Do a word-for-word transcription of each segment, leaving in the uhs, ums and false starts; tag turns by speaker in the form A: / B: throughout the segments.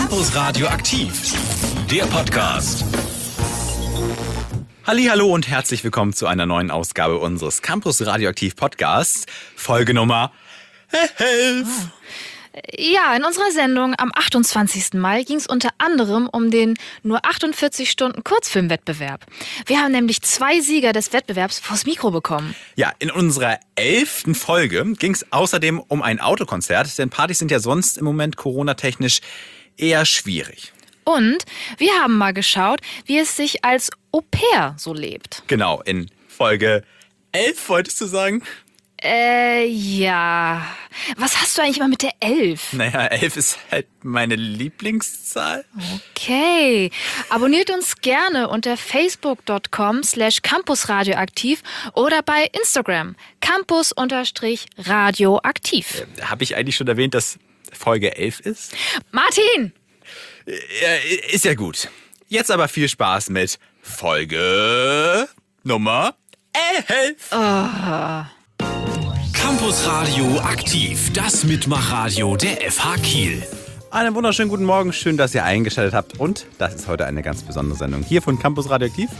A: Campus Radio aktiv, der Podcast.
B: Hallihallo und herzlich willkommen zu einer neuen Ausgabe unseres Campus Radioaktiv Podcasts, Folge Nummer elf.
C: Ja, in unserer Sendung am achtundzwanzigsten Mai ging es unter anderem um den nur achtundvierzig Stunden Kurzfilmwettbewerb. Wir haben nämlich zwei Sieger des Wettbewerbs vors Mikro bekommen.
B: Ja, in unserer elften Folge ging es außerdem um ein Autokonzert, denn Partys sind ja sonst im Moment Corona-technisch eher schwierig.
C: Und wir haben mal geschaut, wie es sich als Au-pair so lebt.
B: Genau, in Folge elf wolltest du sagen?
C: Äh, ja. Was hast du eigentlich immer mit der elf?
B: Naja, elf ist halt meine Lieblingszahl.
C: Okay. Abonniert uns gerne unter facebook.com slash campusradioaktiv oder bei Instagram campus-radioaktiv.
B: Äh, Habe ich eigentlich schon erwähnt, dass Folge elf ist?
C: Martin!
B: Ja, ist ja gut. Jetzt aber viel Spaß mit Folge Nummer elf.
C: Oh.
A: Campus Radio aktiv, das Mitmachradio der F H Kiel.
B: Einen wunderschönen guten Morgen, schön, dass ihr eingeschaltet habt. Und das ist heute eine ganz besondere Sendung hier von Campus Radioaktiv.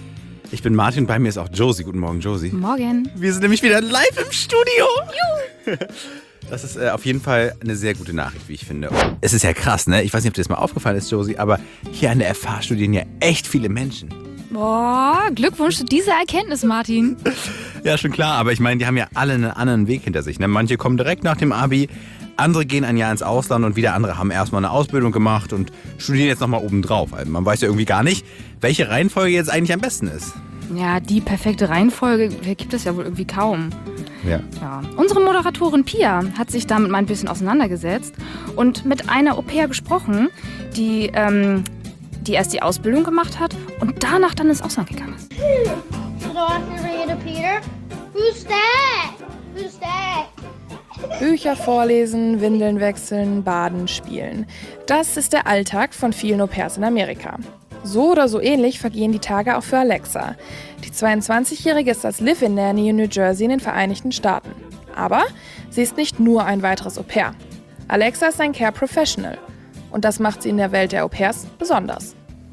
B: Ich bin Martin, bei mir ist auch Josie. Guten Morgen, Josie.
C: Morgen.
B: Wir sind nämlich wieder live im Studio. Juhu. Das ist äh, auf jeden Fall eine sehr gute Nachricht, wie ich finde. Es ist ja krass, ne? Ich weiß nicht, ob dir das mal aufgefallen ist, Josie, aber hier an der F H studieren ja echt viele Menschen.
C: Boah, Glückwunsch zu dieser Erkenntnis, Martin.
B: Ja, schon klar, aber ich meine, die haben ja alle einen anderen Weg hinter sich. Ne? Manche kommen direkt nach dem Abi, andere gehen ein Jahr ins Ausland und wieder andere haben erstmal eine Ausbildung gemacht und studieren jetzt nochmal obendrauf. Also man weiß ja irgendwie gar nicht, welche Reihenfolge jetzt eigentlich am besten ist.
C: Ja, die perfekte Reihenfolge gibt es ja wohl irgendwie kaum.
B: Ja.
C: Ja. Unsere Moderatorin Pia hat sich damit mal ein bisschen auseinandergesetzt und mit einer Au-pair gesprochen, die, ähm, die erst die Ausbildung gemacht hat und danach dann ins Ausland gegangen ist.
D: Should I have to read it, Peter? Who's that? Who's that?
E: Bücher vorlesen, Windeln wechseln, baden, spielen. Das ist der Alltag von vielen Au-pairs in Amerika. So oder so ähnlich vergehen die Tage auch für Alexa. Die zweiundzwanzigjährige ist als Live-In-Nanny in New Jersey in den Vereinigten Staaten. Aber sie ist nicht nur ein weiteres Au-pair. Alexa ist ein Care-Professional. Und das macht sie in der Welt der Au-pairs besonders.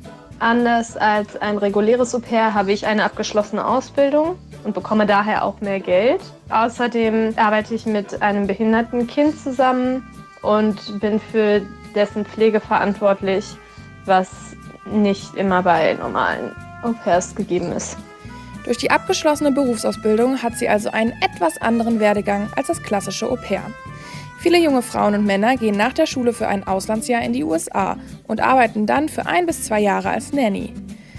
F: Anders als ein reguläres Au-pair habe ich eine abgeschlossene Ausbildung und bekomme daher auch mehr Geld. Außerdem arbeite ich mit einem behinderten Kind zusammen und bin für dessen Pflege verantwortlich, was nicht immer bei normalen Au-pairs gegeben ist.
E: Durch die abgeschlossene Berufsausbildung hat sie also einen etwas anderen Werdegang als das klassische Au-pair. Viele junge Frauen und Männer gehen nach der Schule für ein Auslandsjahr in die U S A und arbeiten dann für ein bis zwei Jahre als Nanny.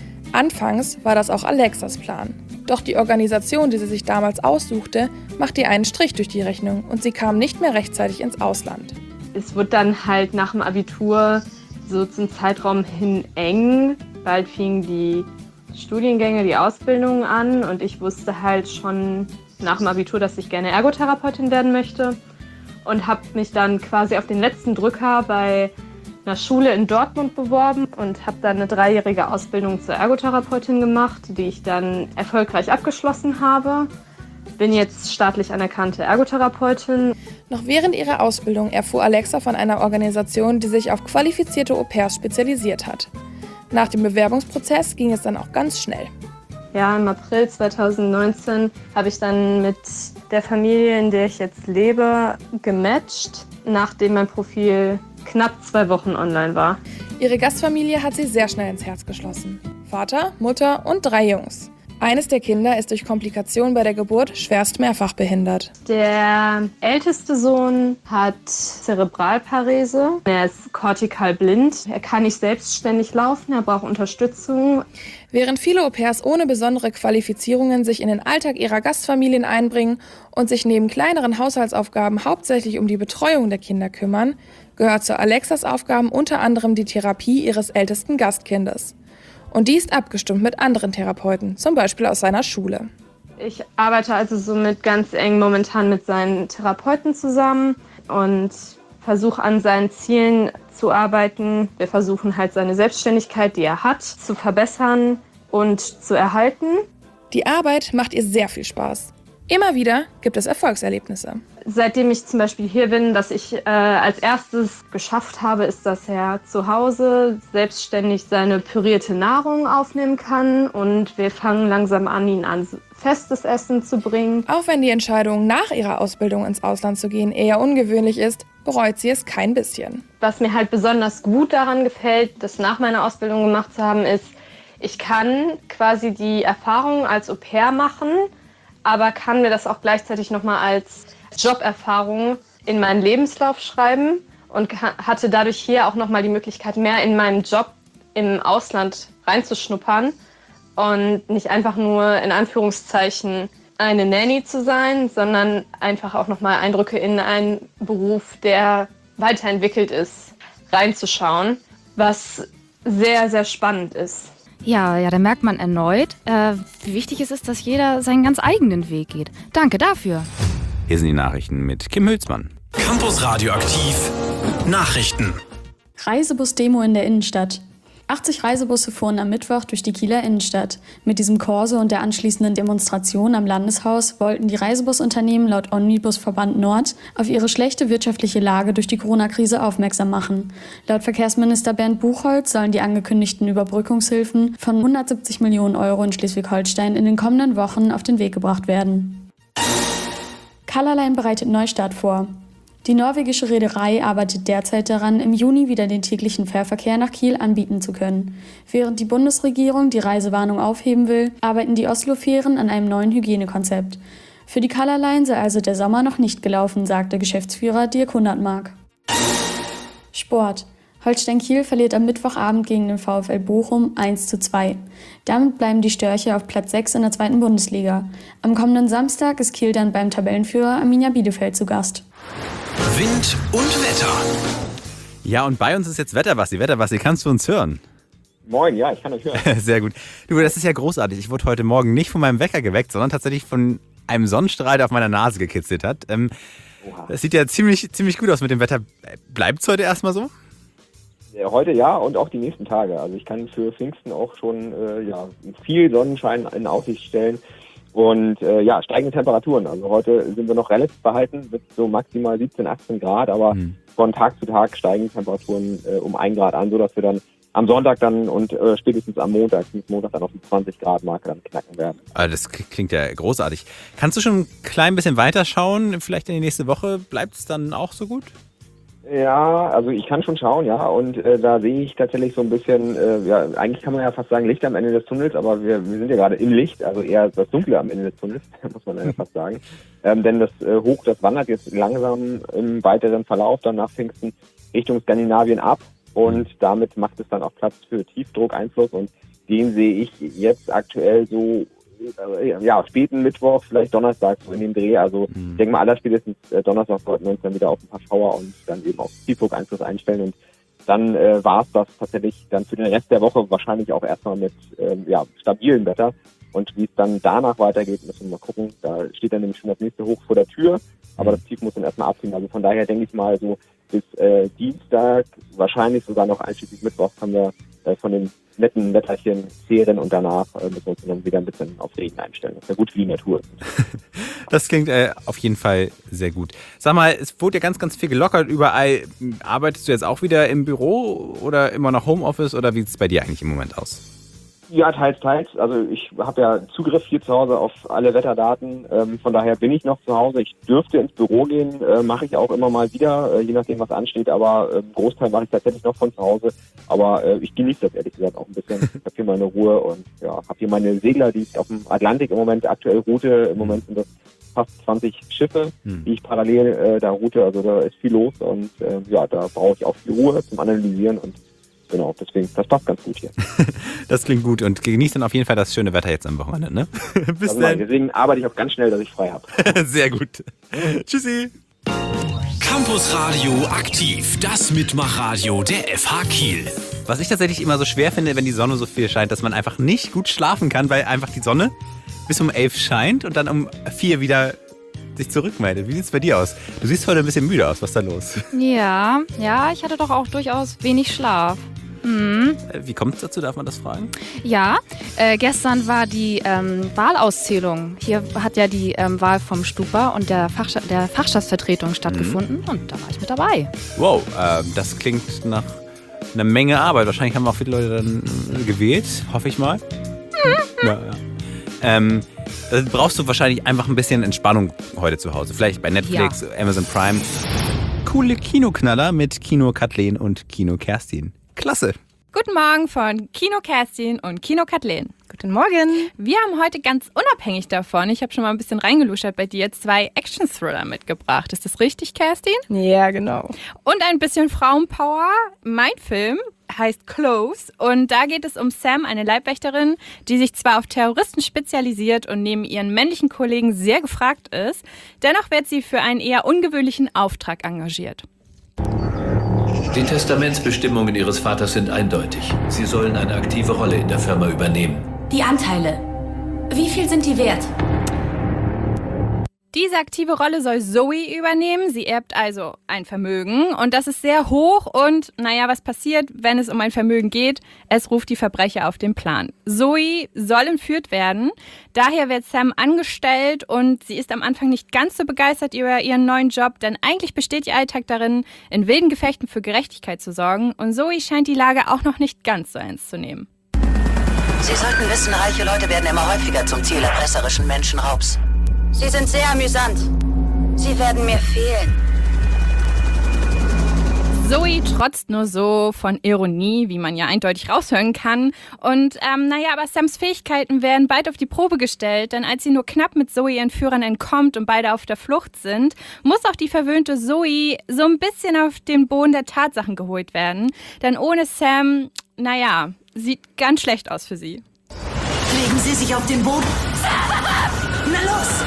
E: Anfangs war das auch Alexas Plan. Doch die Organisation, die sie sich damals aussuchte, machte ihr einen Strich durch die Rechnung und sie kam nicht mehr rechtzeitig ins Ausland.
F: Es wird dann halt nach dem Abitur so zum Zeitraum hin eng. Bald fingen die Studiengänge, die Ausbildungen an und ich wusste halt schon nach dem Abitur, dass ich gerne Ergotherapeutin werden möchte. Und habe mich dann quasi auf den letzten Drücker bei einer Schule in Dortmund beworben und habe dann eine dreijährige Ausbildung zur Ergotherapeutin gemacht, die ich dann erfolgreich abgeschlossen habe. Bin jetzt staatlich anerkannte Ergotherapeutin.
E: Noch während ihrer Ausbildung erfuhr Alexa von einer Organisation, die sich auf qualifizierte Au-pairs spezialisiert hat. Nach dem Bewerbungsprozess ging es dann auch ganz schnell.
F: Ja, im April zweitausendneunzehn habe ich dann mit der Familie, in der ich jetzt lebe, gematcht, nachdem mein Profil knapp zwei Wochen online war.
E: Ihre Gastfamilie hat sie sehr schnell ins Herz geschlossen. Vater, Mutter und drei Jungs. Eines der Kinder ist durch Komplikationen bei der Geburt schwerst mehrfach behindert.
F: Der älteste Sohn hat Zerebralparese. Er ist kortikal blind. Er kann nicht selbstständig laufen, er braucht Unterstützung.
E: Während viele Au-pairs ohne besondere Qualifizierungen sich in den Alltag ihrer Gastfamilien einbringen und sich neben kleineren Haushaltsaufgaben hauptsächlich um die Betreuung der Kinder kümmern, gehört zu Alexas Aufgaben unter anderem die Therapie ihres ältesten Gastkindes. Und die ist abgestimmt mit anderen Therapeuten, zum Beispiel aus seiner Schule.
F: Ich arbeite also somit ganz eng momentan mit seinen Therapeuten zusammen und versuche an seinen Zielen zu arbeiten. Wir versuchen halt seine Selbstständigkeit, die er hat, zu verbessern und zu erhalten.
E: Die Arbeit macht ihr sehr viel Spaß. Immer wieder gibt es Erfolgserlebnisse.
F: seitdem ich zum Beispiel hier bin, dass ich äh, als erstes geschafft habe, ist, dass er zu Hause selbstständig seine pürierte Nahrung aufnehmen kann. Und wir fangen langsam an, ihn an festes Essen zu bringen.
E: Auch wenn die Entscheidung, nach ihrer Ausbildung ins Ausland zu gehen, eher ungewöhnlich ist, bereut sie es kein bisschen.
F: Was mir halt besonders gut daran gefällt, das nach meiner Ausbildung gemacht zu haben, ist, ich kann quasi die Erfahrung als Au-pair machen, aber kann mir das auch gleichzeitig nochmal als Joberfahrung in meinen Lebenslauf schreiben und hatte dadurch hier auch nochmal die Möglichkeit, mehr in meinen Job im Ausland reinzuschnuppern und nicht einfach nur in Anführungszeichen eine Nanny zu sein, sondern einfach auch nochmal Eindrücke in einen Beruf, der weiterentwickelt ist, reinzuschauen, was sehr, sehr spannend ist.
C: Ja, ja, da merkt man erneut, äh, wie wichtig es ist, dass jeder seinen ganz eigenen Weg geht. Danke dafür.
B: Hier sind die Nachrichten mit Kim Hülsmann.
A: Campus Radioaktiv Nachrichten.
G: Reisebus-Demo in der Innenstadt. achtzig Reisebusse fuhren am Mittwoch durch die Kieler Innenstadt. Mit diesem Korso und der anschließenden Demonstration am Landeshaus wollten die Reisebusunternehmen laut Omnibusverband Nord auf ihre schlechte wirtschaftliche Lage durch die Corona-Krise aufmerksam machen. Laut Verkehrsminister Bernd Buchholz sollen die angekündigten Überbrückungshilfen von hundertsiebzig Millionen Euro in Schleswig-Holstein in den kommenden Wochen auf den Weg gebracht werden. Colorline bereitet Neustart vor. Die norwegische Reederei arbeitet derzeit daran, im Juni wieder den täglichen Fährverkehr nach Kiel anbieten zu können. Während die Bundesregierung die Reisewarnung aufheben will, arbeiten die Oslo-Fähren an einem neuen Hygienekonzept. Für die Colorline sei also der Sommer noch nicht gelaufen, sagte Geschäftsführer Dirk Hundertmark. Sport. Holstein Kiel verliert am Mittwochabend gegen den VfL Bochum eins zu zwei. Damit bleiben die Störche auf Platz sechs in der zweiten Bundesliga. Am kommenden Samstag ist Kiel dann beim Tabellenführer Arminia Bielefeld zu Gast.
A: Wind und Wetter.
B: Ja, und bei uns ist jetzt Wetterbasti. Wetterbasti, kannst du uns hören?
H: Moin, ja, ich kann euch hören.
B: Sehr gut. Du, das ist ja großartig. Ich wurde heute Morgen nicht von meinem Wecker geweckt, sondern tatsächlich von einem Sonnenstrahl, der auf meiner Nase gekitzelt hat. Ähm, das sieht ja ziemlich, ziemlich gut aus mit dem Wetter. Bleibt es heute erstmal so?
H: Ja, heute ja und auch die nächsten Tage. Also ich kann für Pfingsten auch schon äh, ja, viel Sonnenschein in Aussicht stellen. Und äh, ja, steigende Temperaturen. Also heute sind wir noch relativ verhalten mit so maximal siebzehn, achtzehn Grad, aber mhm. von Tag zu Tag steigen Temperaturen äh, um ein Grad an, sodass wir dann am Sonntag dann und äh, spätestens am Montag, Montag dann auf die zwanzig Grad Marke dann knacken werden.
B: Also das klingt ja großartig. Kannst du schon ein klein bisschen weiterschauen? Vielleicht in die nächste Woche? Bleibt es dann auch so gut?
H: Ja, also ich kann schon schauen, ja, und äh, da sehe ich tatsächlich so ein bisschen, äh, ja, eigentlich kann man ja fast sagen Licht am Ende des Tunnels, aber wir, wir sind ja gerade im Licht, also eher das Dunkle am Ende des Tunnels, muss man ja fast sagen. Ähm, denn das äh, Hoch, das wandert jetzt langsam im weiteren Verlauf dann nach Pfingsten Richtung Skandinavien ab und damit macht es dann auch Platz für Tiefdruckeinfluss und den sehe ich jetzt aktuell so ja, späten Mittwoch, vielleicht Donnerstag so in dem Dreh. Also mhm. ich denke mal, allerspätestens äh, Donnerstag sollten wir uns dann wieder auf ein paar Schauer und dann eben auf Tiefdruckeinfluss einstellen. Und dann äh, war es das tatsächlich dann für den Rest der Woche wahrscheinlich auch erstmal mit ähm, ja, stabilem Wetter. Und wie es dann danach weitergeht, müssen wir mal gucken. Da steht dann nämlich schon das nächste Hoch vor der Tür. Aber das Tief muss dann erstmal abziehen. Also von daher denke ich mal so bis äh, Dienstag, wahrscheinlich sogar noch einschließlich Mittwoch, haben wir äh, von den netten Wetterchen zehren und danach äh, müssen wir uns dann wieder ein bisschen auf Regen einstellen. Das ist ja gut für die Natur.
B: Das klingt äh, auf jeden Fall sehr gut. Sag mal, es wurde ja ganz, ganz viel gelockert überall. Arbeitest du jetzt auch wieder im Büro oder immer noch Homeoffice oder wie sieht es bei dir eigentlich im Moment aus?
H: Ja, teils, teils. Also ich habe ja Zugriff hier zu Hause auf alle Wetterdaten. Ähm, von daher bin ich noch zu Hause. Ich dürfte ins Büro gehen, äh, mache ich auch immer mal wieder, äh, je nachdem, was ansteht. Aber äh, Großteil mache ich tatsächlich noch von zu Hause. Aber äh, ich genieße das ehrlich gesagt auch ein bisschen. Ich habe hier meine Ruhe und ja, habe hier meine Segler, die ich auf dem Atlantik im Moment aktuell route. Im Moment sind das fast zwanzig Schiffe, die ich parallel äh, da route. Also da ist viel los und äh, ja, da brauche ich auch viel Ruhe zum Analysieren und genau, deswegen, das passt ganz gut hier.
B: Das klingt gut und genießt dann auf jeden Fall das schöne Wetter jetzt am Wochenende, ne? Bis
H: also
B: dann.
H: Deswegen arbeite ich auch ganz schnell, dass ich frei habe.
B: Sehr gut. Tschüssi.
A: Campus Radio aktiv, das Mitmachradio der F H Kiel.
B: Was ich tatsächlich immer so schwer finde, wenn die Sonne so viel scheint, dass man einfach nicht gut schlafen kann, weil einfach die Sonne bis um elf scheint und dann um vier wieder sich zurückmeldet. Wie sieht's bei dir aus? Du siehst heute ein bisschen müde aus. Was ist da los?
C: Ja, ja, ich hatte doch auch durchaus wenig Schlaf. Mhm.
B: Wie kommt es dazu, darf man das fragen?
C: Ja, äh, gestern war die ähm, Wahlauszählung. Hier hat ja die ähm, Wahl vom Stupa und der, Fachscha- der Fachschaftsvertretung stattgefunden mhm. und da war ich mit dabei.
B: Wow, äh, das klingt nach einer Menge Arbeit. Wahrscheinlich haben auch viele Leute dann äh, gewählt, hoffe ich mal. Mhm. Ja, ja. Ähm, da brauchst du wahrscheinlich einfach ein bisschen Entspannung heute zu Hause. Vielleicht bei Netflix, ja. Amazon Prime. Coole Kinoknaller mit Kino Kathleen und Kino Kerstin. Klasse.
I: Guten Morgen von Kino Kerstin und Kino Kathleen.
J: Guten Morgen.
I: Wir haben heute ganz unabhängig davon, ich habe schon mal ein bisschen reingeluschert bei dir, zwei Action-Thriller mitgebracht. Ist das richtig, Kerstin?
J: Ja, genau.
I: Und ein bisschen Frauenpower. Mein Film heißt Close und da geht es um Sam, eine Leibwächterin, die sich zwar auf Terroristen spezialisiert und neben ihren männlichen Kollegen sehr gefragt ist, dennoch wird sie für einen eher ungewöhnlichen Auftrag engagiert.
K: Die Testamentsbestimmungen Ihres Vaters sind eindeutig. Sie sollen eine aktive Rolle in der Firma übernehmen.
L: Die Anteile. Wie viel sind die wert?
I: Diese aktive Rolle soll Zoe übernehmen. Sie erbt also ein Vermögen und das ist sehr hoch und naja, was passiert, wenn es um ein Vermögen geht? Es ruft die Verbrecher auf den Plan. Zoe soll entführt werden, daher wird Sam angestellt und sie ist am Anfang nicht ganz so begeistert über ihren neuen Job, denn eigentlich besteht ihr Alltag darin, in wilden Gefechten für Gerechtigkeit zu sorgen und Zoe scheint die Lage auch noch nicht ganz so ernst zu nehmen.
M: Sie sollten wissen, reiche Leute werden immer häufiger zum Ziel erpresserischen Menschenraubs. Sie sind sehr amüsant. Sie werden mir fehlen.
I: Zoe trotzt nur so von Ironie, wie man ja eindeutig raushören kann. Und ähm, naja, aber Sams Fähigkeiten werden bald auf die Probe gestellt, denn als sie nur knapp mit Zoe ihren Führern entkommt und beide auf der Flucht sind, muss auch die verwöhnte Zoe so ein bisschen auf den Boden der Tatsachen geholt werden. Denn ohne Sam, naja, sieht ganz schlecht aus für sie.
M: Legen Sie sich auf den Boden. Na los!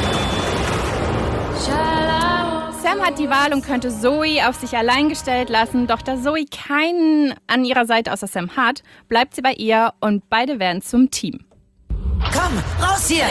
I: Sam hat die Wahl und könnte Zoe auf sich allein gestellt lassen, doch da Zoe keinen an ihrer Seite außer Sam hat, bleibt sie bei ihr und beide werden zum Team.
M: Komm, raus hier!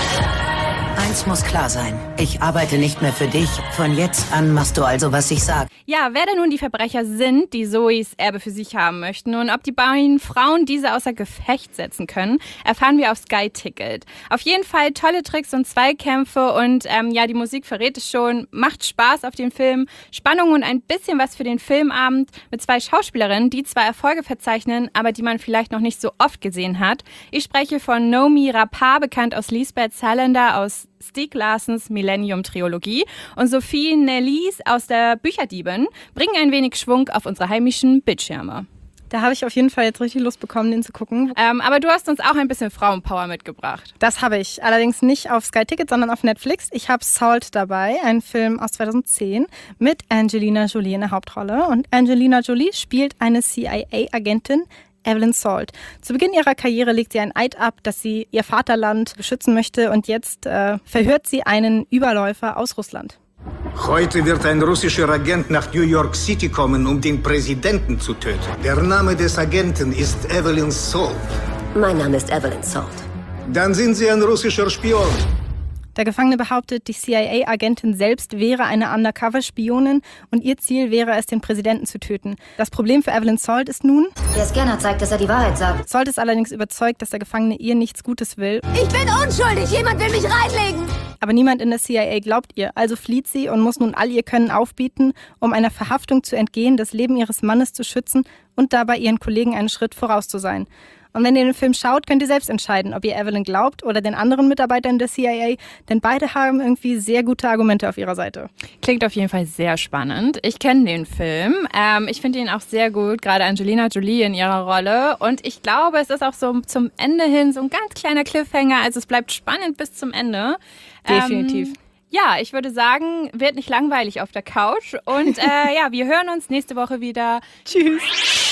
M: Eins muss klar sein. Ich arbeite nicht mehr für dich. Von jetzt an machst du also, was ich sage.
I: Ja, wer denn nun die Verbrecher sind, die Zoes Erbe für sich haben möchten und ob die beiden Frauen diese außer Gefecht setzen können, erfahren wir auf Sky Ticket. Auf jeden Fall tolle Tricks und Zweikämpfe und ähm, ja, die Musik verrät es schon. Macht Spaß auf den Film, Spannung und ein bisschen was für den Filmabend mit zwei Schauspielerinnen, die zwar Erfolge verzeichnen, aber die man vielleicht noch nicht so oft gesehen hat. Ich spreche von Noomi Rapace, bekannt aus Lisbeth Salander aus Stieg Larssons Millennium-Trilogie und Sophie Nellis aus der Bücherdiebin bringen ein wenig Schwung auf unsere heimischen Bildschirme.
J: Da habe ich auf jeden Fall jetzt richtig Lust bekommen, den zu gucken.
I: Ähm, aber du hast uns auch ein bisschen Frauenpower mitgebracht.
J: Das habe ich. Allerdings nicht auf Sky Ticket, sondern auf Netflix. Ich habe Salt dabei, ein Film aus zweitausendzehn mit Angelina Jolie in der Hauptrolle. Und Angelina Jolie spielt eine C I A-Agentin, Evelyn Salt. Zu Beginn ihrer Karriere legt sie ein Eid ab, dass sie ihr Vaterland beschützen möchte und jetzt äh, verhört sie einen Überläufer aus Russland.
N: Heute wird ein russischer Agent nach New York City kommen, um den Präsidenten zu töten. Der Name des Agenten ist Evelyn Salt.
O: Mein Name ist Evelyn Salt.
N: Dann sind Sie ein russischer Spion.
J: Der Gefangene behauptet, die C I A-Agentin selbst wäre eine Undercover-Spionin und ihr Ziel wäre es, den Präsidenten zu töten. Das Problem für Evelyn Salt ist nun...
O: Der Scanner zeigt, dass er die Wahrheit sagt.
J: Salt ist allerdings überzeugt, dass der Gefangene ihr nichts Gutes will.
O: Ich bin unschuldig, jemand will mich reinlegen!
J: Aber niemand in der C I A glaubt ihr, also flieht sie und muss nun all ihr Können aufbieten, um einer Verhaftung zu entgehen, das Leben ihres Mannes zu schützen und dabei ihren Kollegen einen Schritt voraus zu sein. Und wenn ihr den Film schaut, könnt ihr selbst entscheiden, ob ihr Evelyn glaubt oder den anderen Mitarbeitern der C I A, denn beide haben irgendwie sehr gute Argumente auf ihrer Seite.
I: Klingt auf jeden Fall sehr spannend. Ich kenne den Film. Ähm, ich finde ihn auch sehr gut, gerade Angelina Jolie in ihrer Rolle. Und ich glaube, es ist auch so zum Ende hin so ein ganz kleiner Cliffhanger. Also es bleibt spannend bis zum Ende.
J: Definitiv.
I: Ähm, Ja, ich würde sagen, wird nicht langweilig auf der Couch. Und äh, ja, wir hören uns nächste Woche wieder. Tschüss.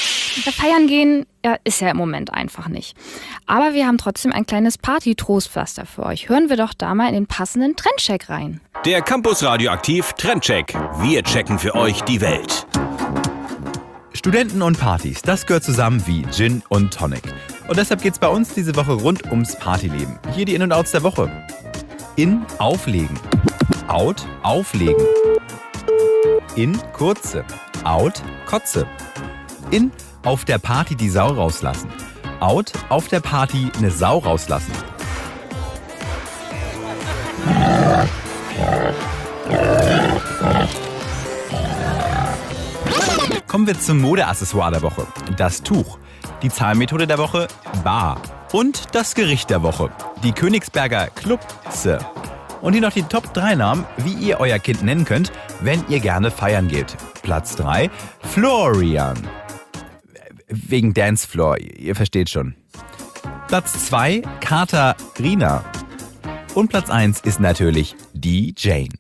C: Feiern gehen ja, ist ja im Moment einfach nicht. Aber wir haben trotzdem ein kleines Party-Trostpflaster für euch. Hören wir doch da mal in den passenden Trendcheck rein.
A: Der Campus Radioaktiv Trendcheck. Wir checken für euch die Welt.
B: Studenten und Partys, das gehört zusammen wie Gin und Tonic. Und deshalb geht's bei uns diese Woche rund ums Partyleben. Hier die In- und Outs der Woche. In, auflegen. Out, auflegen. In, kurze. Out, Kotze. In, auf der Party die Sau rauslassen. Out, auf der Party eine Sau rauslassen. Kommen wir zum Modeaccessoire der Woche. Das Tuch. Die Zahlmethode der Woche, Bar. Und das Gericht der Woche, die Königsberger Klubze. Und hier noch die Top drei Namen, wie ihr euer Kind nennen könnt, wenn ihr gerne feiern geht. Platz drei, Florian. Wegen Dancefloor, ihr versteht schon. Platz zwei, Katharina. Und Platz eins ist natürlich die Jane.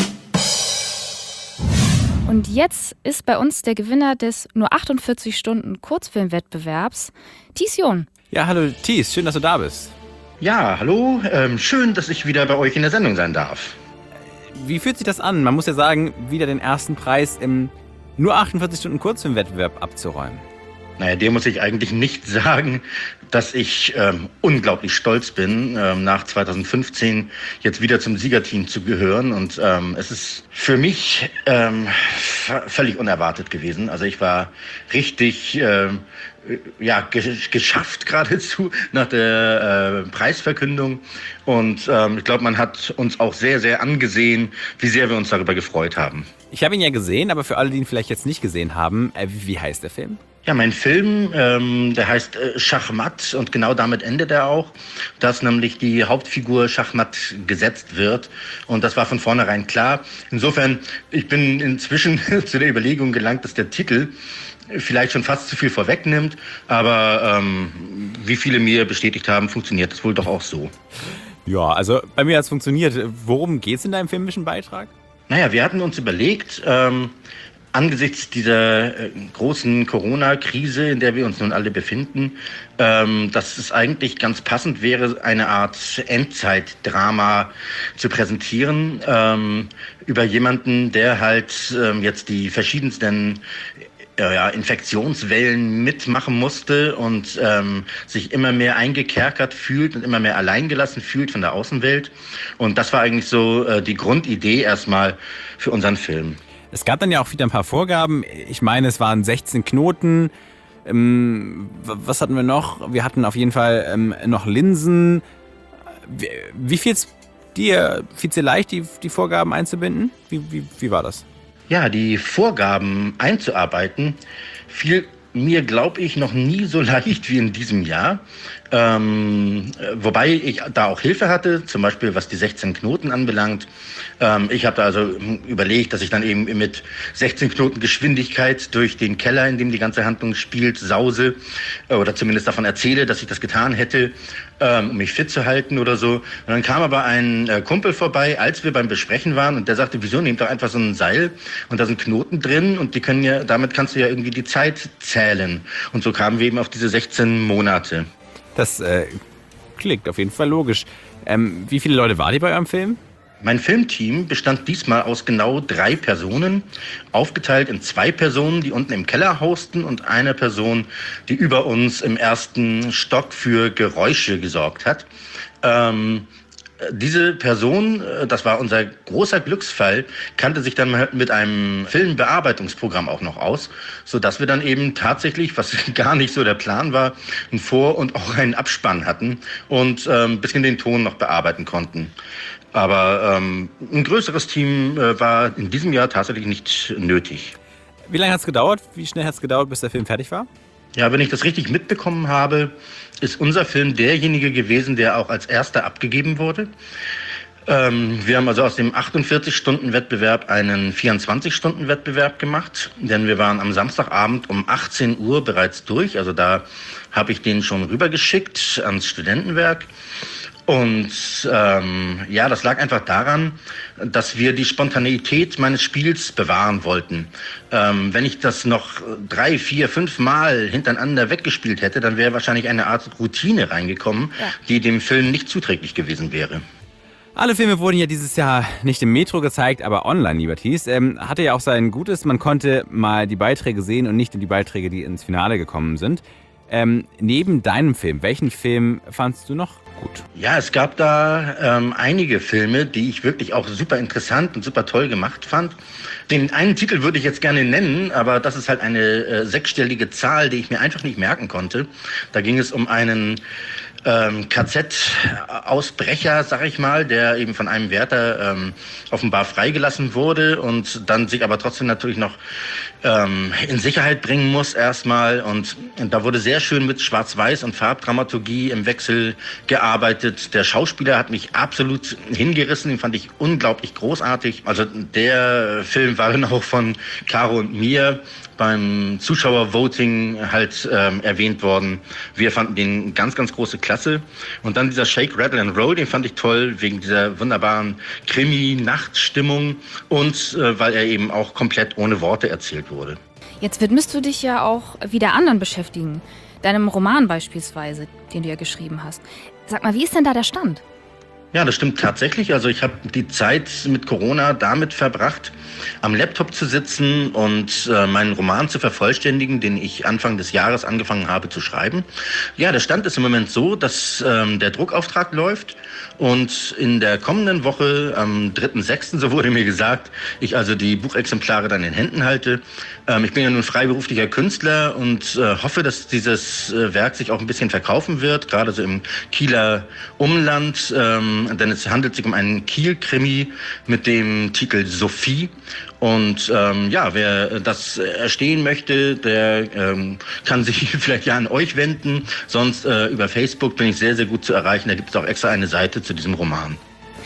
C: Und jetzt ist bei uns der Gewinner des nur achtundvierzig Stunden Kurzfilmwettbewerbs, Thies John.
B: Ja, hallo Thies, schön, dass du da bist.
P: Ja, hallo, ähm, schön, dass ich wieder bei euch in der Sendung sein darf.
B: Wie fühlt sich das an? Man muss ja sagen, wieder den ersten Preis im nur achtundvierzig Stunden Kurzfilmwettbewerb abzuräumen.
P: Naja, dem muss ich eigentlich nicht sagen, dass ich ähm, unglaublich stolz bin, ähm, nach zweitausendfünfzehn jetzt wieder zum Siegerteam zu gehören. Und ähm, es ist für mich ähm, f- völlig unerwartet gewesen. Also ich war richtig ähm, ja, ge- geschafft geradezu nach der äh, Preisverkündung. Und ähm, ich glaube, man hat uns auch sehr, sehr angesehen, wie sehr wir uns darüber gefreut haben.
B: Ich habe ihn ja gesehen, aber für alle, die ihn vielleicht jetzt nicht gesehen haben, äh, wie heißt der Film?
P: Ja, mein Film, ähm, der heißt äh, Schachmatt und genau damit endet er auch, dass nämlich die Hauptfigur Schachmatt gesetzt wird und das war von vornherein klar. Insofern, ich bin inzwischen zu der Überlegung gelangt, dass der Titel vielleicht schon fast zu viel vorwegnimmt, aber ähm, wie viele mir bestätigt haben, funktioniert das wohl doch auch so.
B: Ja, also bei mir hat es funktioniert. Worum geht's in deinem filmischen Beitrag?
P: Naja, wir hatten uns überlegt, ähm, angesichts dieser äh, großen Corona-Krise, in der wir uns nun alle befinden, ähm, dass es eigentlich ganz passend wäre, eine Art Endzeitdrama zu präsentieren ähm, über jemanden, der halt ähm, jetzt die verschiedensten äh, ja, Infektionswellen mitmachen musste und ähm, sich immer mehr eingekerkert fühlt und immer mehr alleingelassen fühlt von der Außenwelt. Und das war eigentlich so äh, die Grundidee erstmal für unseren Film.
B: Es gab dann ja auch wieder ein paar Vorgaben. Ich meine, es waren sechzehn Knoten. Ähm, was hatten wir noch? Wir hatten auf jeden Fall ähm, noch Linsen. Wie, wie fiel's dir, fiel's dir leicht, die, die Vorgaben einzubinden? Wie, wie, wie war das?
P: Ja, die Vorgaben einzuarbeiten fiel mir, glaube ich, noch nie so leicht wie in diesem Jahr. Ähm, wobei ich da auch Hilfe hatte, zum Beispiel was die sechzehn Knoten anbelangt. Ähm, ich habe da also überlegt, dass ich dann eben mit sechzehn Knoten Geschwindigkeit durch den Keller, in dem die ganze Handlung spielt, sause äh, oder zumindest davon erzähle, dass ich das getan hätte, ähm, um mich fit zu halten oder so. Und dann kam aber ein äh, Kumpel vorbei, als wir beim Besprechen waren und der sagte, wieso, nehmt doch einfach so ein Seil und da sind Knoten drin und die können ja, damit kannst du ja irgendwie die Zeit zählen. Und so kamen wir eben auf diese sechzehn Monate.
B: Das äh, klingt auf jeden Fall logisch. Ähm, wie viele Leute wart ihr bei eurem Film?
P: Mein Filmteam bestand diesmal aus genau drei Personen, aufgeteilt in zwei Personen, die unten im Keller hausten und eine Person, die über uns im ersten Stock für Geräusche gesorgt hat. Ähm, Diese Person, das war unser großer Glücksfall, kannte sich dann mit einem Filmbearbeitungsprogramm auch noch aus, sodass wir dann eben tatsächlich, was gar nicht so der Plan war, einen Vor- und auch einen Abspann hatten und ähm, ein bisschen den Ton noch bearbeiten konnten. Aber ähm, ein größeres Team äh, war in diesem Jahr tatsächlich nicht nötig.
B: Wie lange hat es gedauert? Wie schnell hat es gedauert, bis der Film fertig war?
P: Ja, wenn ich das richtig mitbekommen habe, ist unser Film derjenige gewesen, der auch als erster abgegeben wurde. Ähm, wir haben also aus dem achtundvierzig-Stunden-Wettbewerb einen vierundzwanzig-Stunden-Wettbewerb gemacht, denn wir waren am Samstagabend um achtzehn Uhr bereits durch. Also da habe ich den schon rübergeschickt ans Studentenwerk. Und ähm, ja, das lag einfach daran, dass wir die Spontaneität meines Spiels bewahren wollten. Ähm, wenn ich das noch drei, vier, fünf Mal hintereinander weggespielt hätte, dann wäre wahrscheinlich eine Art Routine reingekommen, ja, die dem Film nicht zuträglich gewesen wäre.
B: Alle Filme wurden ja dieses Jahr nicht im Metro gezeigt, aber online, lieber Thies. Ähm, hatte ja auch sein Gutes, man konnte mal die Beiträge sehen und nicht nur die Beiträge, die ins Finale gekommen sind. Ähm, neben deinem Film, welchen Film fandst du noch gut?
P: Ja, es gab da ähm, einige Filme, die ich wirklich auch super interessant und super toll gemacht fand. Den einen Titel würde ich jetzt gerne nennen, aber das ist halt eine äh, sechsstellige Zahl, die ich mir einfach nicht merken konnte. Da ging es um einen ähm, K Z-Ausbrecher, sag ich mal, der eben von einem Wärter ähm, offenbar freigelassen wurde und dann sich aber trotzdem natürlich noch ähm, in Sicherheit bringen muss erstmal. Und, und da wurde sehr schön mit Schwarz-Weiß und Farbdramaturgie im Wechsel gearbeitet. Der Schauspieler hat mich absolut hingerissen, den fand ich unglaublich großartig. Also der Film war dann auch von Caro und mir beim Zuschauervoting halt ähm, erwähnt worden. Wir fanden den ganz, ganz große Klasse. Und dann dieser Shake, Rattle and Roll, den fand ich toll, wegen dieser wunderbaren Krimi-Nachtstimmung und äh, weil er eben auch komplett ohne Worte erzählt wurde.
C: Jetzt widmest du dich ja auch wieder anderen Beschäftigungen. Deinem Roman beispielsweise, den du ja geschrieben hast. Sag mal, wie ist denn da der Stand?
P: Ja, das stimmt tatsächlich. Also ich habe die Zeit mit Corona damit verbracht, am Laptop zu sitzen und äh, meinen Roman zu vervollständigen, den ich Anfang des Jahres angefangen habe zu schreiben. Ja, der Stand ist im Moment so, dass ähm, der Druckauftrag läuft und in der kommenden Woche, am dritten sechsten, so wurde mir gesagt, ich also die Buchexemplare dann in Händen halte. Ähm, ich bin ja nun freiberuflicher Künstler und äh, hoffe, dass dieses äh, Werk sich auch ein bisschen verkaufen wird, gerade so im Kieler Umland. Ähm, denn es handelt sich um einen Kiel-Krimi mit dem Titel Sophie. Und ähm, ja, wer das erstehen möchte, der ähm, kann sich vielleicht ja an euch wenden. Sonst äh, über Facebook bin ich sehr, sehr gut zu erreichen. Da gibt es auch extra eine Seite zu diesem Roman.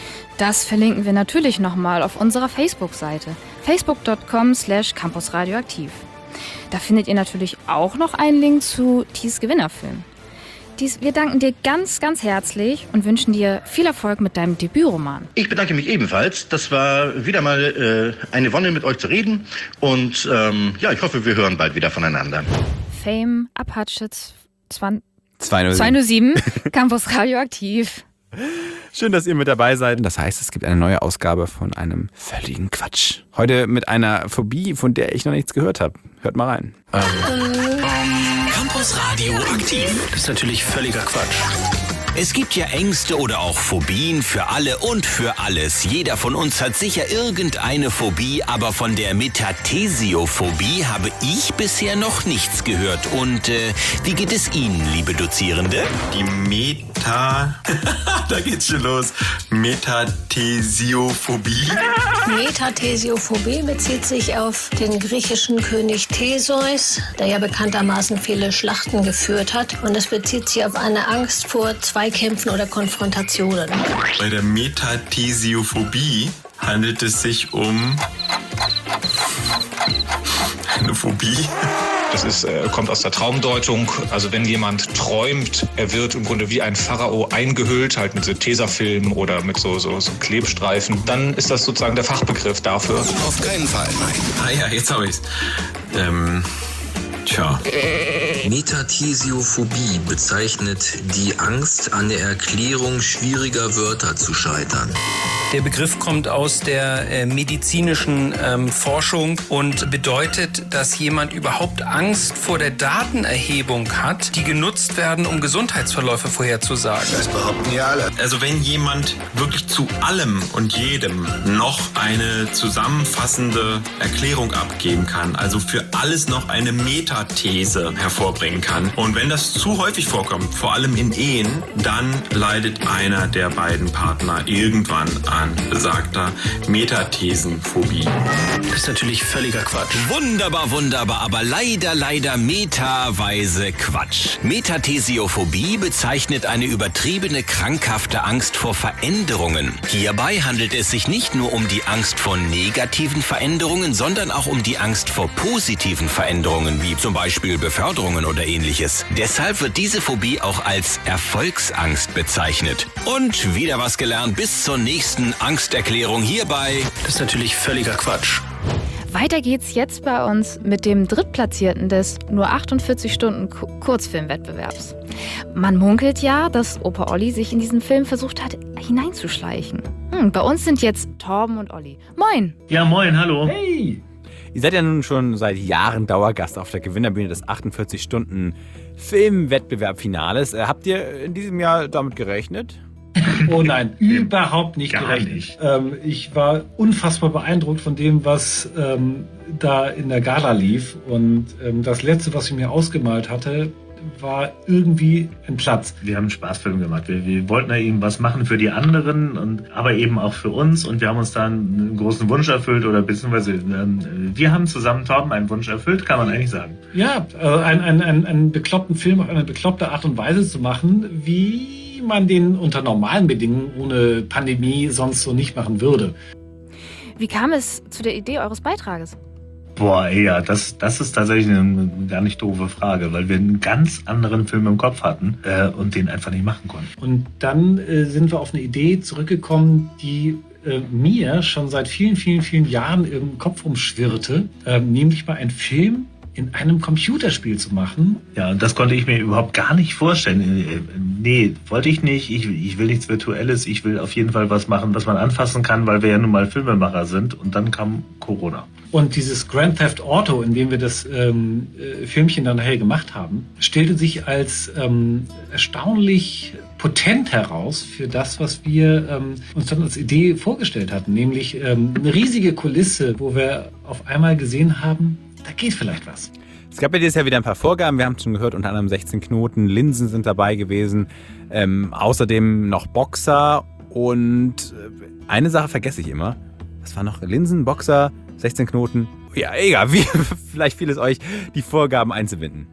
C: Das verlinken wir natürlich nochmal auf unserer Facebook-Seite. facebook punkt com slash campusradioaktiv. Da findet ihr natürlich auch noch einen Link zu Thies Gewinnerfilm. Thies, wir danken dir ganz, ganz herzlich und wünschen dir viel Erfolg mit deinem Debütroman.
P: Ich bedanke mich ebenfalls. Das war wieder mal äh, eine Wonne, mit euch zu reden. Und ähm, ja, ich hoffe, wir hören bald wieder voneinander.
C: Fame, Apache zwanzig
B: zweihundertsieben
C: Campus Radioaktiv.
B: Schön, dass ihr mit dabei seid. Das heißt, es gibt eine neue Ausgabe von einem völligen Quatsch. Heute mit einer Phobie, von der ich noch nichts gehört habe. Hört mal rein.
A: Ähm. Campus Radioaktiv. Das ist natürlich völliger Quatsch. Es gibt ja Ängste oder auch Phobien für alle und für alles. Jeder von uns hat sicher irgendeine Phobie, aber von der Metathesiophobie habe ich bisher noch nichts gehört. Und äh, wie geht es Ihnen, liebe Dozierende?
Q: Die Meta... da geht's schon los. Metathesiophobie.
R: Metathesiophobie bezieht sich auf den griechischen König Theseus, der ja bekanntermaßen viele Schlachten geführt hat. Und es bezieht sich auf eine Angst vor Zweikämpfen oder Konfrontationen.
Q: Bei der Metathesiophobie handelt es sich um eine Phobie.
S: Das ist, äh, kommt aus der Traumdeutung. Also wenn jemand träumt, er wird im Grunde wie ein Pharao eingehüllt, halt mit so Tesafilm oder mit so, so, so Klebstreifen, dann ist das sozusagen der Fachbegriff dafür.
Q: Auf keinen Fall, nein. Ah ja, jetzt habe ich's. Ähm, tja.
T: Metathesiophobie bezeichnet die Angst, an der Erklärung schwieriger Wörter zu scheitern.
U: Der Begriff kommt aus der äh, medizinischen ähm, Forschung und bedeutet, dass jemand überhaupt Angst vor der Datenerhebung hat, die genutzt werden, um Gesundheitsverläufe vorherzusagen.
Q: Das behaupten ja alle. Also wenn jemand wirklich zu allem und jedem noch eine zusammenfassende Erklärung abgeben kann, also für alles noch eine Metathese hervorbringen kann. Und wenn das zu häufig vorkommt, vor allem in Ehen, dann leidet einer der beiden Partner irgendwann an besagter Metathesenphobie.
A: Das ist natürlich völliger Quatsch. Wunderbar, wunderbar, aber leider, leider metaweise Quatsch. Metathesiophobie bezeichnet eine übertriebene, krankhafte Angst vor Veränderungen. Hierbei handelt es sich nicht nur um die Angst vor negativen Veränderungen, sondern auch um die Angst vor positiven Veränderungen, wie zum Beispiel Beförderungen oder ähnliches. Deshalb wird diese Phobie auch als Erfolgsangst bezeichnet. Und wieder was gelernt. Bis zur nächsten Angsterklärung hierbei. Das ist natürlich völliger Quatsch.
C: Weiter geht's jetzt bei uns mit dem Drittplatzierten des nur achtundvierzig Stunden Kurzfilmwettbewerbs. Man munkelt ja, dass Opa Olli sich in diesen Film versucht hat, hineinzuschleichen. Hm, bei uns sind jetzt Torben und Olli. Moin!
V: Ja, moin, hallo. Hey!
B: Ihr seid ja nun schon seit Jahren Dauergast auf der Gewinnerbühne des achtundvierzig Stunden Filmwettbewerb-Finales. Äh, habt ihr in diesem Jahr damit gerechnet?
D: Oh nein, überhaupt nicht
P: Gar
D: gerechnet.
P: nicht.
D: Ähm, ich war unfassbar beeindruckt von dem, was ähm, da in der Gala lief. Und ähm, das Letzte, was ich mir ausgemalt hatte, war irgendwie ein Platz.
P: Wir haben einen Spaßfilm gemacht. Wir, wir wollten ja eben was machen für die anderen, und, aber eben auch für uns. Und wir haben uns da einen, einen großen Wunsch erfüllt, oder beziehungsweise ähm, wir haben zusammen, Torben, einen Wunsch erfüllt, kann man eigentlich sagen.
D: Ja, also einen, einen, einen, einen bekloppten Film auf eine bekloppte Art und Weise zu machen, wie man den unter normalen Bedingungen ohne Pandemie sonst so nicht machen würde.
C: Wie kam es zu der Idee eures Beitrages?
P: Boah, ja, das, das ist tatsächlich eine gar nicht doofe Frage, weil wir einen ganz anderen Film im Kopf hatten äh, und den einfach nicht machen konnten.
D: Und dann äh, sind wir auf eine Idee zurückgekommen, die äh, mir schon seit vielen, vielen, vielen Jahren im Kopf umschwirrte, äh, nämlich mal einen Film in einem Computerspiel zu machen.
P: Ja, und das konnte ich mir überhaupt gar nicht vorstellen. Nee, wollte ich nicht. Ich, ich will nichts Virtuelles. Ich will auf jeden Fall was machen, was man anfassen kann, weil wir ja nun mal Filmemacher sind. Und dann kam Corona.
D: Und dieses Grand Theft Auto, in dem wir das ähm, Filmchen dann nachher gemacht haben, stellte sich als ähm, erstaunlich potent heraus für das, was wir ähm, uns dann als Idee vorgestellt hatten. Nämlich ähm, eine riesige Kulisse, wo wir auf einmal gesehen haben, da geht vielleicht was.
B: Es gab ja dieses Jahr wieder ein paar Vorgaben. Wir haben es schon gehört, unter anderem sechzehn Knoten, Linsen sind dabei gewesen. Ähm, außerdem noch Boxer und eine Sache vergesse ich immer. Was war noch? Linsen, Boxer, sechzehn Knoten. Ja, egal, wie, vielleicht fiel es euch, die Vorgaben einzubinden.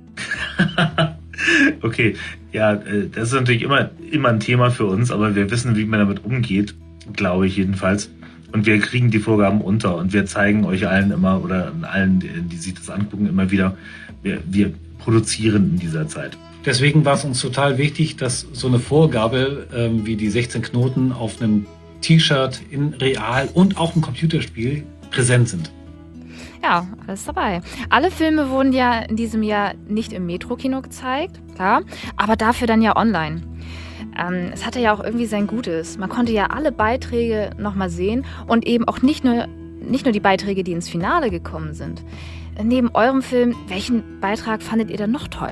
P: Okay, ja, das ist natürlich immer, immer ein Thema für uns, aber wir wissen, wie man damit umgeht, glaube ich jedenfalls. Und wir kriegen die Vorgaben unter und wir zeigen euch allen immer, oder allen, die sich das angucken, immer wieder, wir, wir produzieren in dieser Zeit.
D: Deswegen war es uns total wichtig, dass so eine Vorgabe ähm, wie die sechzehn Knoten auf einem T-Shirt in Real und auch im Computerspiel präsent sind.
C: Ja, alles dabei. Alle Filme wurden ja in diesem Jahr nicht im Metro-Kino gezeigt, klar, aber dafür dann ja online. Ähm, es hatte ja auch irgendwie sein Gutes. Man konnte ja alle Beiträge nochmal sehen und eben auch nicht nur, nicht nur die Beiträge, die ins Finale gekommen sind. Neben eurem Film, welchen Beitrag fandet ihr denn noch toll?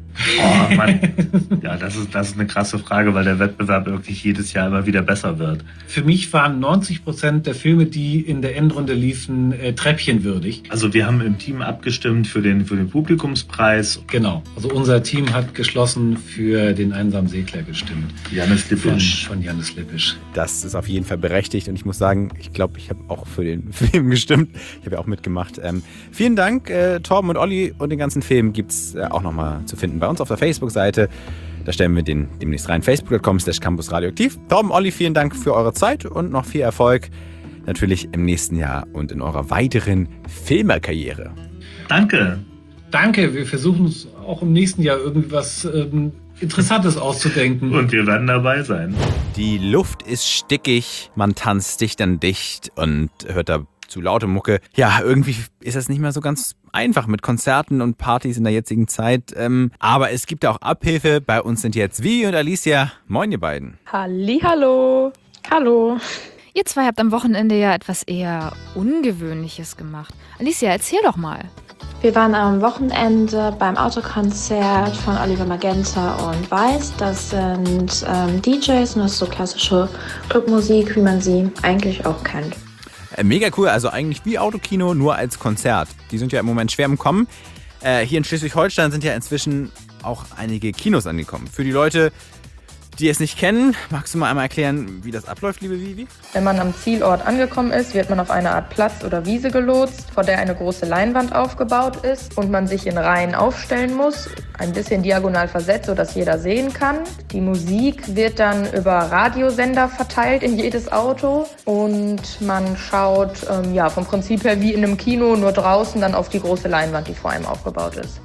P: Oh Mann, ja, das ist, das ist eine krasse Frage, weil der Wettbewerb wirklich jedes Jahr immer wieder besser wird.
D: Für mich waren neunzig Prozent der Filme, die in der Endrunde liefen, äh, treppchenwürdig.
P: Also wir haben im Team abgestimmt für den, für den Publikumspreis.
D: Genau, also unser Team hat geschlossen für den einsamen Segler gestimmt.
P: Jannis Lippisch.
D: Von, von Jannis Lippisch.
B: Das ist auf jeden Fall berechtigt und ich muss sagen, ich glaube, ich habe auch für den Film gestimmt. Ich habe ja auch mitgemacht. Ähm, vielen Dank, äh, Torben und Olli, und den ganzen Film gibt es äh, auch nochmal zu finden bei uns auf der Facebook-Seite. Da stellen wir den demnächst rein. facebook punkt com slash campus radioaktiv. Torben, Olli, vielen Dank für eure Zeit und noch viel Erfolg natürlich im nächsten Jahr und in eurer weiteren Filmerkarriere.
P: Danke.
D: Danke. Wir versuchen es auch im nächsten Jahr irgendwie was ähm, Interessantes auszudenken.
P: Und wir werden dabei sein.
B: Die Luft ist stickig, man tanzt dicht an dicht und hört da zu laute Mucke. Ja, irgendwie ist das nicht mehr so ganz einfach mit Konzerten und Partys in der jetzigen Zeit. Ähm, aber es gibt auch Abhilfe. Bei uns sind jetzt Vivi und Alicia. Moin, ihr beiden.
E: Hallihallo. Hallo.
C: Ihr zwei habt am Wochenende ja etwas eher Ungewöhnliches gemacht. Alicia, erzähl doch mal.
E: Wir waren am Wochenende beim Autokonzert von Oliver Magenta und Weiß. Das sind ähm, D Js und das ist so klassische Clubmusik, wie man sie eigentlich auch kennt.
B: Mega cool, also eigentlich wie Autokino, nur als Konzert. Die sind ja im Moment schwer im Kommen. Äh, hier in Schleswig-Holstein sind ja inzwischen auch einige Kinos angekommen. Für die Leute, die es nicht kennen, magst du mal einmal erklären, wie das abläuft, liebe Vivi?
E: Wenn man am Zielort angekommen ist, wird man auf eine Art Platz oder Wiese gelotst, vor der eine große Leinwand aufgebaut ist und man sich in Reihen aufstellen muss, ein bisschen diagonal versetzt, sodass jeder sehen kann. Die Musik wird dann über Radiosender verteilt in jedes Auto und man schaut ähm, ja, vom Prinzip her wie in einem Kino, nur draußen dann auf die große Leinwand, die vor einem aufgebaut ist.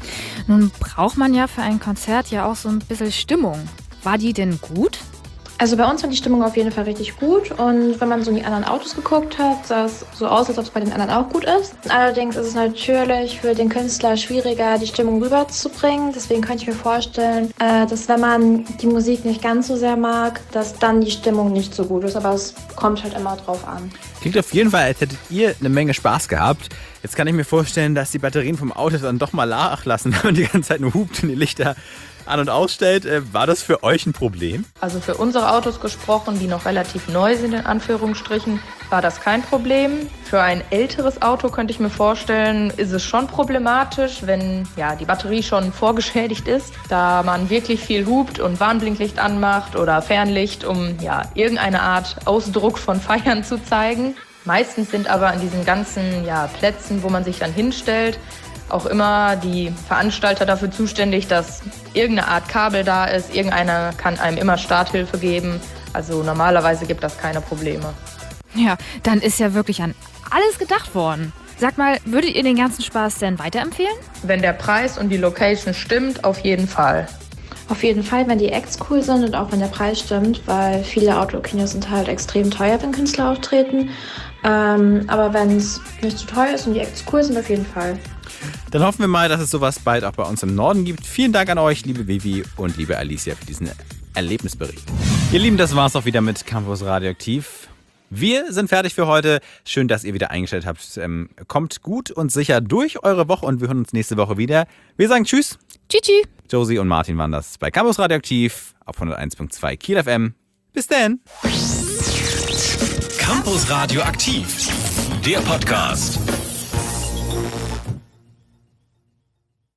C: Nun braucht man ja für ein Konzert ja auch so ein bisschen Stimmung. War die denn gut?
E: Also bei uns war die Stimmung auf jeden Fall richtig gut und wenn man so in die anderen Autos geguckt hat, sah es so aus, als ob es bei den anderen auch gut ist. Allerdings ist es natürlich für den Künstler schwieriger, die Stimmung rüberzubringen. Deswegen könnte ich mir vorstellen, dass wenn man die Musik nicht ganz so sehr mag, dass dann die Stimmung nicht so gut ist. Aber es kommt halt immer drauf an.
B: Klingt auf jeden Fall, als hättet ihr eine Menge Spaß gehabt. Jetzt kann ich mir vorstellen, dass die Batterien vom Auto dann doch mal nachlassen, wenn man die ganze Zeit nur hupt und die Lichter an- und ausstellt. War das für euch ein Problem?
E: Also für unsere Autos gesprochen, die noch relativ neu sind, in Anführungsstrichen, war das kein Problem. Für ein älteres Auto könnte ich mir vorstellen, ist es schon problematisch, wenn ja, die Batterie schon vorgeschädigt ist, da man wirklich viel hupt und Warnblinklicht anmacht oder Fernlicht, um ja, irgendeine Art Ausdruck von Feiern zu zeigen. Meistens sind aber an diesen ganzen ja, Plätzen, wo man sich dann hinstellt, auch immer die Veranstalter dafür zuständig, dass irgendeine Art Kabel da ist. Irgendeiner kann einem immer Starthilfe geben. Also normalerweise gibt das keine Probleme.
C: Ja, dann ist ja wirklich an alles gedacht worden. Sag mal, würdet ihr den ganzen Spaß denn weiterempfehlen?
E: Wenn der Preis und die Location stimmt, auf jeden Fall.
F: Auf jeden Fall, wenn die Acts cool sind und auch wenn der Preis stimmt, weil viele Outdoor-Kinos sind halt extrem teuer, wenn Künstler auftreten. Ähm, aber wenn es nicht zu teuer ist und die Acts cool sind, auf jeden Fall.
B: Dann hoffen wir mal, dass es sowas bald auch bei uns im Norden gibt. Vielen Dank an euch, liebe Vivi und liebe Alicia, für diesen Erlebnisbericht. Ihr Lieben, das war's auch wieder mit Campus Radioaktiv. Wir sind fertig für heute. Schön, dass ihr wieder eingestellt habt. Ähm, kommt gut und sicher durch eure Woche und wir hören uns nächste Woche wieder. Wir sagen Tschüss.
C: Tschüssi.
B: Josie und Martin waren das bei Campus Radioaktiv auf hunderteins Komma zwei Kiel F M. Bis dann.
A: Campus Radioaktiv, der Podcast.